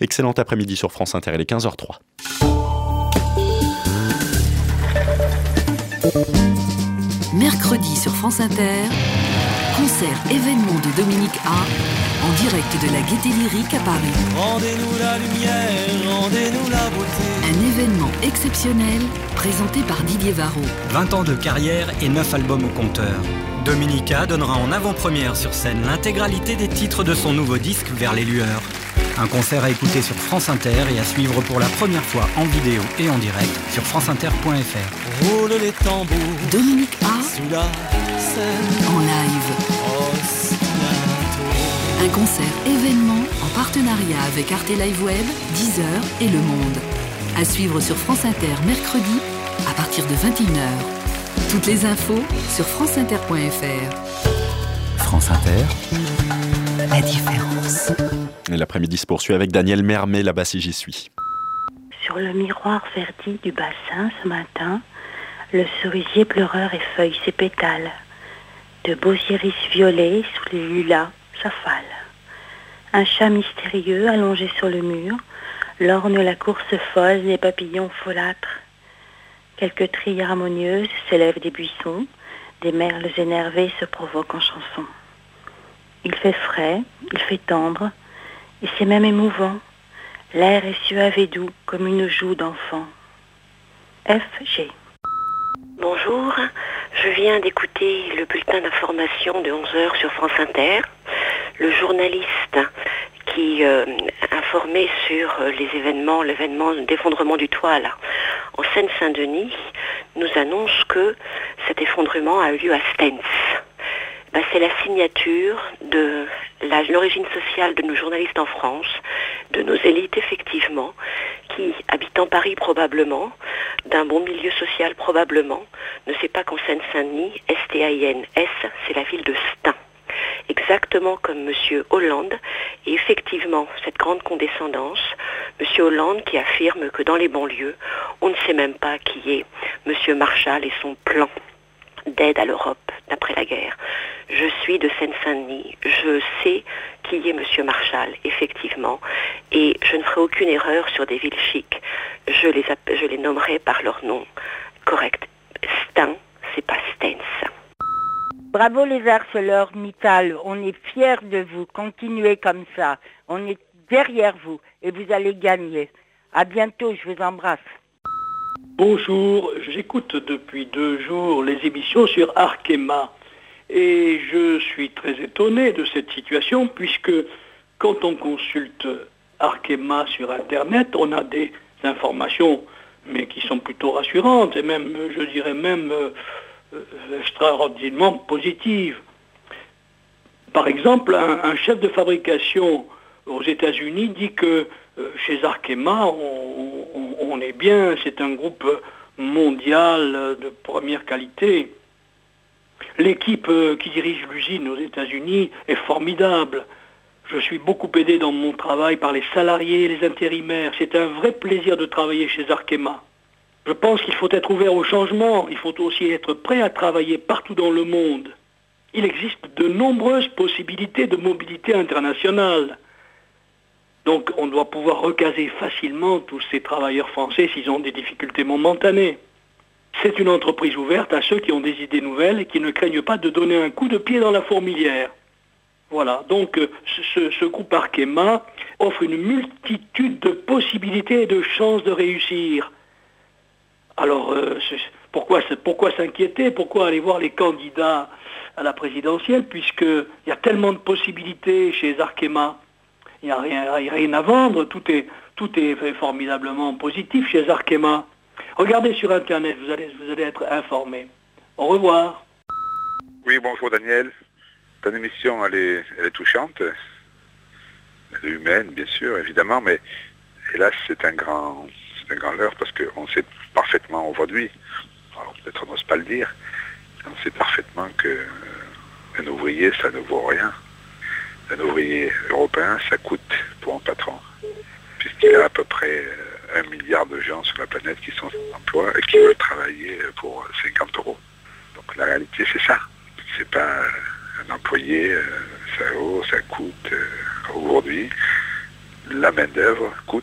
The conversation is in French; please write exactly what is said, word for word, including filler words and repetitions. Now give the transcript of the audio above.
Excellent après-midi sur France Inter, il est quinze heures zéro trois. Mercredi sur France Inter, concert événement de Dominique A, en direct de la Gaîté Lyrique à Paris. Rendez-nous la lumière, rendez-nous la beauté. Un événement exceptionnel présenté par Didier Varro. vingt ans de carrière et neuf albums au compteur. Dominique A donnera en avant-première sur scène l'intégralité des titres de son nouveau disque Vers les lueurs. Un concert à écouter sur France Inter et à suivre pour la première fois en vidéo et en direct sur franceinter point f r. Roule les tambours. Dominique A sous la scène. En live. Un concert événement en partenariat avec Arte Live Web, Deezer et Le Monde. À suivre sur France Inter mercredi à partir de vingt et une heures. Toutes les infos sur franceinter point f r. France Inter. La différence. Et l'après-midi se poursuit avec Daniel Mermet, là-bas si j'y suis. Sur le miroir verdi du bassin ce matin, le cerisier pleureur effeuille ses pétales. De beaux iris violets sous les lilas s'affalent. Un chat mystérieux allongé sur le mur lorgne la course folle des papillons folâtres. Quelques trilles harmonieuses s'élèvent des buissons, des merles énervés se provoquent en chanson. Il fait frais, il fait tendre, et c'est même émouvant. L'air est suave et doux comme une joue d'enfant. F G. Bonjour, je viens d'écouter le bulletin d'information de onze heures sur France Inter. Le journaliste qui euh, informait sur euh, les événements, l'événement d'effondrement du toit là, en Seine-Saint-Denis, nous annonce que cet effondrement a eu lieu à Stens. Ben, c'est la signature de la, l'origine sociale de nos journalistes en France, de nos élites effectivement, qui, habitant Paris probablement, d'un bon milieu social probablement, ne sait pas qu'en Seine-Saint-Denis, S T A I N S, c'est la ville de Stein. Exactement comme M. Hollande, et effectivement, cette grande condescendance, M. Hollande qui affirme que dans les banlieues, on ne sait même pas qui est M. Marshall et son plan d'aide à l'Europe d'après la guerre. Je suis de Seine-Saint-Denis, je sais qui est M. Marshall, effectivement, et je ne ferai aucune erreur sur des villes chics. Je les, app- je les nommerai par leur nom correct. Stein, c'est pas Stens. Bravo les ArcelorMittal, on est fiers de vous, continuez comme ça, on est derrière vous et vous allez gagner. À bientôt, je vous embrasse. Bonjour, j'écoute depuis deux jours les émissions sur Arkema et je suis très étonné de cette situation puisque quand on consulte Arkema sur Internet, on a des informations mais qui sont plutôt rassurantes et même, je dirais même, euh, extraordinairement positives. Par exemple, un, un chef de fabrication aux États-Unis dit que euh, chez Arkema, on, on, on est bien, c'est un groupe mondial de première qualité. L'équipe euh, qui dirige l'usine aux États-Unis est formidable. Je suis beaucoup aidé dans mon travail par les salariés et les intérimaires. C'est un vrai plaisir de travailler chez Arkema. Je pense qu'il faut être ouvert au changement. Il faut aussi être prêt à travailler partout dans le monde. Il existe de nombreuses possibilités de mobilité internationale. Donc on doit pouvoir recaser facilement tous ces travailleurs français s'ils ont des difficultés momentanées. C'est une entreprise ouverte à ceux qui ont des idées nouvelles et qui ne craignent pas de donner un coup de pied dans la fourmilière. Voilà, donc ce, ce groupe Arkema offre une multitude de possibilités et de chances de réussir. Alors, euh, pourquoi, pourquoi s'inquiéter? Pourquoi aller voir les candidats à la présidentielle? Puisqu'il y a tellement de possibilités chez Arkema. Il n'y a rien, rien à vendre, tout est, tout est formidablement positif chez Arkema. Regardez sur Internet, vous allez, vous allez être informés. Au revoir. Oui, bonjour Daniel. Ton émission, elle est, elle est touchante. Elle est humaine, bien sûr, évidemment, mais hélas, c'est un grand... C'est un grand leurre parce qu'on sait parfaitement aujourd'hui, alors peut-être on n'ose pas le dire, on sait parfaitement qu'un ouvrier, ça ne vaut rien. Un ouvrier européen, ça coûte pour un patron, puisqu'il a à peu près un milliard de gens sur la planète qui sont sans emploi et qui veulent travailler pour cinquante euros. Donc la réalité, c'est ça. C'est pas un employé, ça vaut, ça coûte aujourd'hui. la main-d'œuvre coûte